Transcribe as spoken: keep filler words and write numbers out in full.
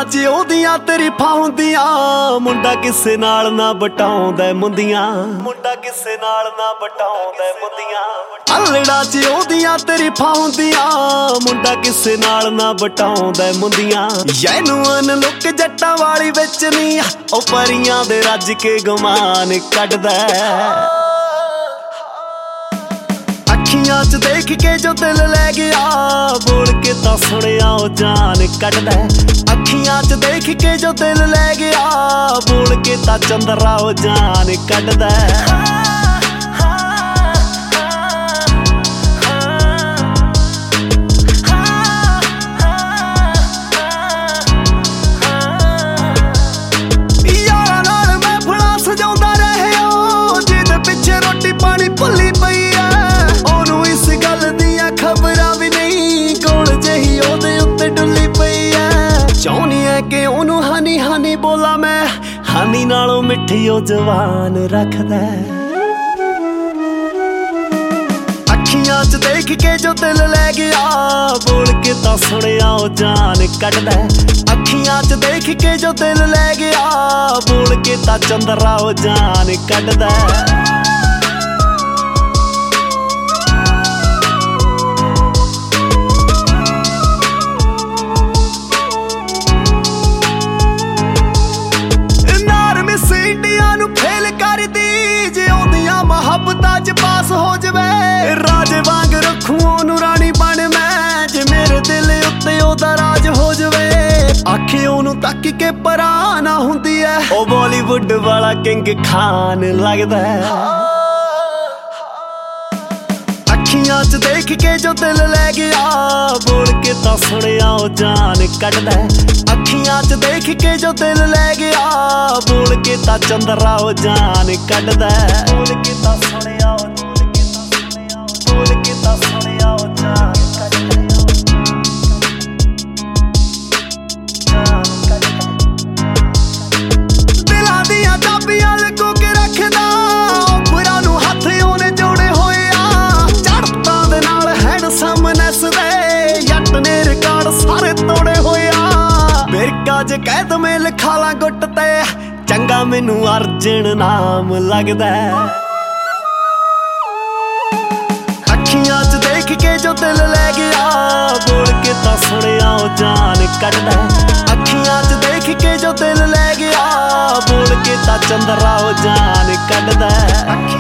ਚ ਉਹਦੀਆਂ ਤਰੀਫਾਂ ਹੁੰਦੀਆਂ, ਮੁੰਡਾ ਕਿਸੇ ਨਾਲ ਨਾ ਬਟਾਉਂਦਾ ਮੁੰਦੀਆਂ, ਮੁੰਡਾ ਕਿਸੇ ਨਾਲ ਨਾ ਬਟਾਉਂਦਾ ਮੁੰਦੀਆਂ। ਅਲੜਾ ਚ ਉਹਦੀਆਂ ਤਰੀਫਾਂ ਹੁੰਦੀਆਂ, ਮੁੰਡਾ ਕਿਸੇ ਨਾਲ ਨਾ ਬਟਾਉਂਦਾ ਮੁੰਦੀਆਂ। ਜੈਨੂਅਨ ਲੁੱਕ ਜੱਟਾਂ ਵਾਲੀ ਵਿੱਚ ਨਹੀਂ, ਉਹ ਪਰੀਆਂ ਦੇ ਰੱਜ ਕੇ ਗੁਮਾਨ ਕੱਢਦਾ। ਅੱਖੀਆਂ ਚ ਦੇਖ ਕੇ ਜੋ ਦਿਲ ਲੈ ਗਿਆ, ਬੋਲ ਕੇ ਤਾਂ ਸੁਣਿਆ ਉਹ ਜਾਨ ਕੱਢਦਾ। ਅੱਖੀਆਂ ਚ ਦੇਖ ਕੇ ਜੋ ਦਿਲ ਲੈ ਗਿਆ, ਬੋਲ ਕੇ ਤਾਂ ਚੰਦਰਾ ਉਹ ਜਾਨ ਕੱਢਦਾ। ਯਾਰਾਂ ਨਾਲ ਮਹਿਫਲਾਂ ਸਜਾਉਂਦਾ ਰਹਿਆ, ਜਿਹਦੇ ਪਿੱਛੇ ਰੋਟੀ ਪਾਣੀ ਭੁੱਲੀ ਪਈ ਐ। ਉਹਨੂੰ ਇਸ ਗੱਲ ਦੀਆਂ ਖਬਰਾਂ ਵੀ ਨਹੀਂ, ਕੋਲ ਜਿਹੀ ਉਹਦੇ ਉੱਤੇ ਡੁੱਲੀ ਪਈ ਐ। ਚਾਹੁੰਦੀ ਐ ਕਿ ਉਹਨੂੰ ਹਾਨੀ ਹਾਨੀ ਬੋਲਾਂ ਮੈਂ, ਹਾਨੀ ਨਾਲੋਂ ਮਿੱਠੀ ਉਹ ਜਵਾਨ ਰੱਖਦਾ। ਅੱਖੀਆਂ ਚ ਦੇਖ ਕੇ ਜੋ ਦਿਲ ਲੈ ਗਿਆ, ਬੋਲ ਕੇ ਤਾਂ ਸੁਣਿਆ ਉਹ ਜਾਨ ਕੱਢਦਾ। ਅੱਖੀਆਂ ਚ ਦੇਖ ਕੇ ਜੋ ਦਿਲ ਲੈ ਗਿਆ, ਬੋਲ ਕੇ ਤਾਂ ਚੰਦਰਾ ਉਹ ਜਾਨ ਕੱਢਦਾ। ਇੰਡੀਆ ਨੂੰ ਫੇਲ ਕਰਦੀ, ਜੇ ਉਹਦੀਆਂ ਮੁਹੱਬਤਾਂ ਚ ਪਾਸ ਹੋ ਜਵੇ। ਰਾਜੇ ਵਾਂਗ ਰੱਖੂ ਉਹਨੂੰ ਰਾਣੀ ਬਣ ਮੈਂ, ਜੇ ਮੇਰੇ ਦਿਲ ਉੱਤੇ ਉਹਦਾ ਰਾਜ ਹੋ ਜਵੇ। ਆਖੇ ਉਹਨੂੰ ਤੱਕ ਕੇ ਪਰਾਂ ਨਾ ਹੁੰਦੀ ਐ, ਉਹ ਬਾਲੀਵੁੱਡ ਵਾਲਾ ਕਿੰਗ ਖਾਨ ਲੱਗਦਾ। ਅੱਖੀਆਂ ਚ ਦੇਖ ਕੇ ਜੋ ਦਿਲ ਲੈ ਗਿਆ, ਬੋਲ ਕੇ ਤਾਂ ਸੁਣਿਆ ਉਹ ਜਾਨ ਕੱਢਦਾ। ਅੱਖੀਆਂ ਚ ਦੇਖ ਕੇ ਜੋ ਦਿਲ ਲੈ ਗਿਆ, ਬੋਲ ਕੇ ਤਾਂ ਚੰਦਰਾ ਉਹ ਜਾਨ ਕੱਢਦਾ। ਬੋਲ ਕੇ ਤਾਂ ਸੁਣਿਆ ਉਹ, ਬੋਲ ਕੇ ਤਾਂ ਸੁਣਿਆ ਉਹ ਜਾਨ ਕੱਢਦਾ। ਦਿਲਾਂ ਦੀਆਂ ਚਾਬੀਆਂ ਲੁਕੋ ਕੇ ਰੱਖਦਾ, ਉਪਰਾਂ ਨੂੰ ਹੱਥ ਉਹਨੇ ਜੋੜੇ ਹੋਏ ਆ। ਚੜ੍ਹਤਾਂ ਦੇ ਨਾਲ ਹੈਂਡਸਮ ਨੱਸਦੇ, ਜੱਟ ਨੇ ਰਿਕਾਰਡ ਸਾਰੇ ਤੋੜੇ ਹੋਏ ਆ। ਬਿਰਕਾ ਚ ਕਹਿ ਦਵੇਂ ਲਿਖਾ ਲਾਂ ਗੁੱਟ ਤੇ, ਚੰਗਾ ਮੈਨੂੰ ਅਰਜਨ ਨਾਮ ਲੱਗਦਾ। ਅੱਖੀਆਂ ਚ ਦੇਖ ਕੇ ਜੋ ਦਿਲ ਲੈ ਗਿਆ, ਬੋਲ ਕੇ ਤਾਂ ਸੁਣਿਆ ਉਹ ਜਾਨ ਕੱਢਦਾ। ਅੱਖੀਆਂ ਚ ਦੇਖ ਕੇ ਜੋ ਦਿਲ ਲੈ ਗਿਆ, ਬੋਲ ਕੇ ਤਾਂ ਚੰਦਰਾ ਉਹ ਜਾਨ ਕੱਢਦਾ।